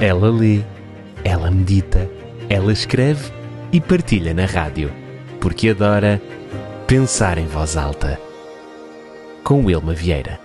Ela lê, ela medita, ela escreve e partilha na rádio, porque adora pensar em voz alta. Com Wilma Vieira.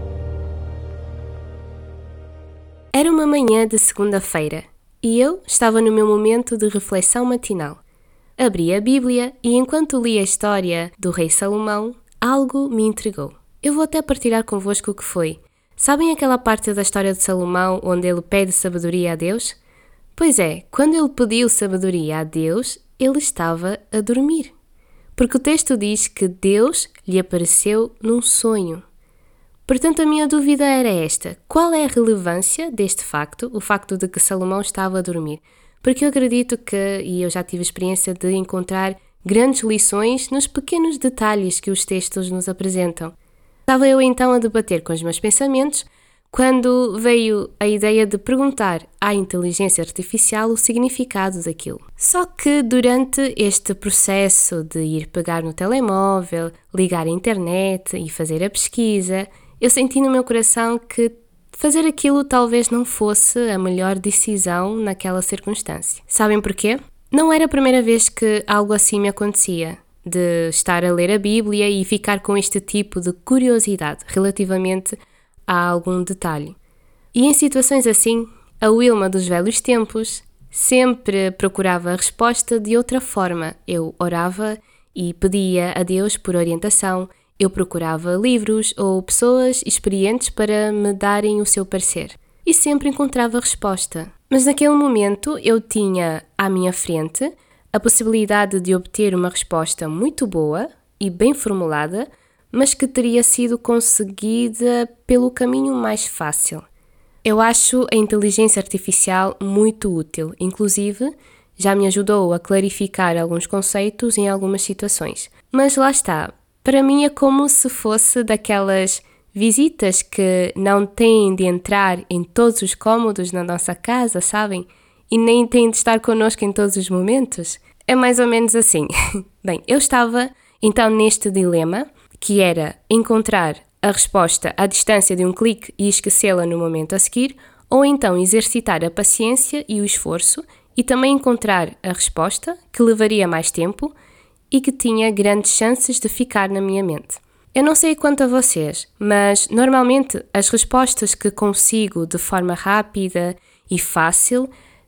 Era uma manhã de segunda-feira e eu estava no meu momento de reflexão matinal. Abri a Bíblia e enquanto li a história do rei Salomão, algo me intrigou. Eu vou até partilhar convosco o que foi. Sabem aquela parte da história de Salomão onde ele pede sabedoria a Deus? Pois é, quando ele pediu sabedoria a Deus, ele estava a dormir. Porque o texto diz que Deus lhe apareceu num sonho. Portanto, a minha dúvida era esta: qual é a relevância deste facto, o facto de que Salomão estava a dormir? Porque eu acredito que, e eu já tive a experiência de encontrar grandes lições nos pequenos detalhes que os textos nos apresentam. Estava eu então a debater com os meus pensamentos quando veio a ideia de perguntar à inteligência artificial o significado daquilo. Só que durante este processo de ir pegar no telemóvel, ligar a internet e fazer a pesquisa, eu senti no meu coração que fazer aquilo talvez não fosse a melhor decisão naquela circunstância. Sabem porquê? Não era a primeira vez que algo assim me acontecia, de estar a ler a Bíblia e ficar com este tipo de curiosidade relativamente a algum detalhe. E em situações assim, a Wilma dos velhos tempos sempre procurava a resposta de outra forma. Eu orava e pedia a Deus por orientação. Eu procurava livros ou pessoas experientes para me darem o seu parecer. E sempre encontrava resposta. Mas naquele momento eu tinha à minha frente a possibilidade de obter uma resposta muito boa e bem formulada, mas que teria sido conseguida pelo caminho mais fácil. Eu acho a inteligência artificial muito útil. Inclusive, já me ajudou a clarificar alguns conceitos em algumas situações. Mas lá está. Para mim é como se fosse daquelas visitas que não têm de entrar em todos os cômodos na nossa casa, sabem? E nem têm de estar connosco em todos os momentos. É mais ou menos assim. Bem, eu estava então neste dilema, que era encontrar a resposta à distância de um clique e esquecê-la no momento a seguir, ou então exercitar a paciência e o esforço e também encontrar a resposta, que levaria mais tempo, e que tinha grandes chances de ficar na minha mente. Eu não sei quanto a vocês, mas normalmente as respostas que consigo de forma rápida e fácil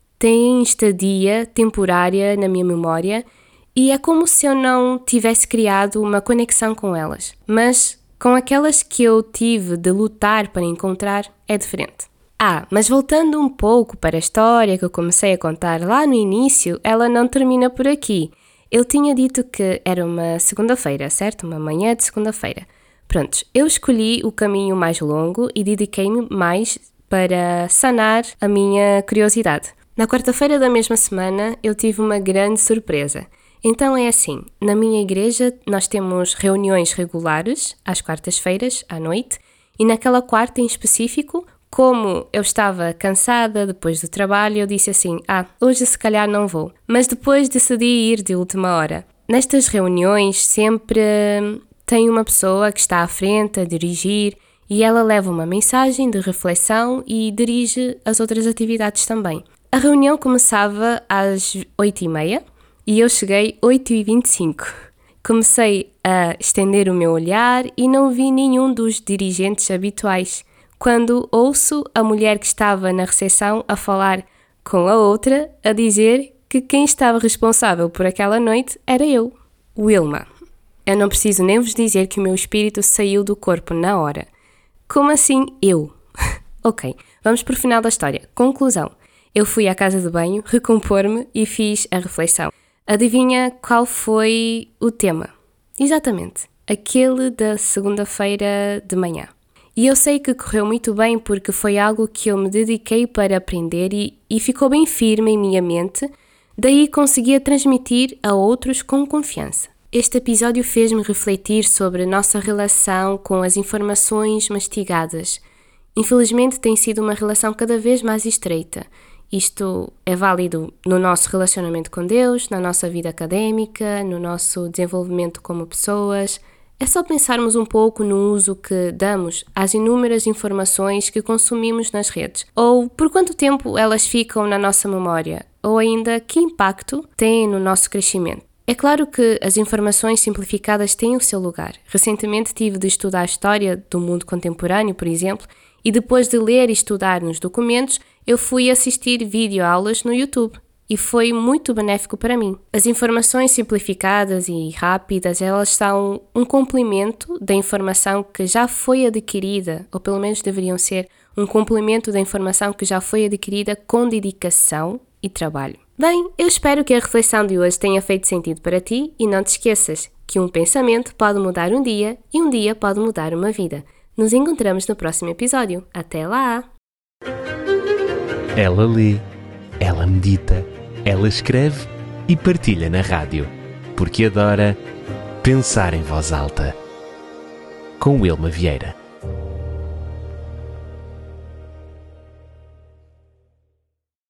têm estadia temporária na minha memória e é como se eu não tivesse criado uma conexão com elas. Mas com aquelas que eu tive de lutar para encontrar é diferente. Mas voltando um pouco para a história que eu comecei a contar lá no início, ela não termina por aqui. Eu tinha dito que era uma segunda-feira, certo? Uma manhã de segunda-feira. Prontos, eu escolhi o caminho mais longo e dediquei-me mais para sanar a minha curiosidade. Na quarta-feira da mesma semana, eu tive uma grande surpresa. Então é assim, na minha igreja nós temos reuniões regulares, às quartas-feiras, à noite, e naquela quarta em específico, como eu estava cansada depois do trabalho, eu disse assim, hoje se calhar não vou. Mas depois decidi ir de última hora. Nestas reuniões sempre tem uma pessoa que está à frente a dirigir e ela leva uma mensagem de reflexão e dirige as outras atividades também. A reunião começava às 8h30 e eu cheguei 8h25. Comecei a estender o meu olhar e não vi nenhum dos dirigentes habituais. Quando ouço a mulher que estava na recepção a falar com a outra, a dizer que quem estava responsável por aquela noite era eu, Wilma. Eu não preciso nem vos dizer que o meu espírito saiu do corpo na hora. Como assim eu? Ok, vamos para o final da história. Conclusão. Eu fui à casa de banho, recompor-me e fiz a reflexão. Adivinha qual foi o tema? Exatamente, aquele da segunda-feira de manhã. E eu sei que correu muito bem porque foi algo que eu me dediquei para aprender e ficou bem firme em minha mente, daí conseguia transmitir a outros com confiança. Este episódio fez-me refletir sobre a nossa relação com as informações mastigadas. Infelizmente tem sido uma relação cada vez mais estreita. Isto é válido no nosso relacionamento com Deus, na nossa vida académica, no nosso desenvolvimento como pessoas, É só pensarmos um pouco no uso que damos às inúmeras informações que consumimos nas redes, ou por quanto tempo elas ficam na nossa memória, ou ainda que impacto têm no nosso crescimento. É claro que as informações simplificadas têm o seu lugar. Recentemente tive de estudar a história do mundo contemporâneo, por exemplo, e depois de ler e estudar nos documentos, eu fui assistir videoaulas no YouTube. E foi muito benéfico para mim. As informações simplificadas e rápidas, elas são um complemento da informação que já foi adquirida, ou pelo menos deveriam ser um complemento da informação que já foi adquirida com dedicação e trabalho. Bem, eu espero que a reflexão de hoje tenha feito sentido para ti e não te esqueças que um pensamento pode mudar um dia e um dia pode mudar uma vida. Nos encontramos no próximo episódio. Até lá! Ela lê, ela medita, ela escreve e partilha na rádio, porque adora pensar em voz alta. Com Wilma Vieira.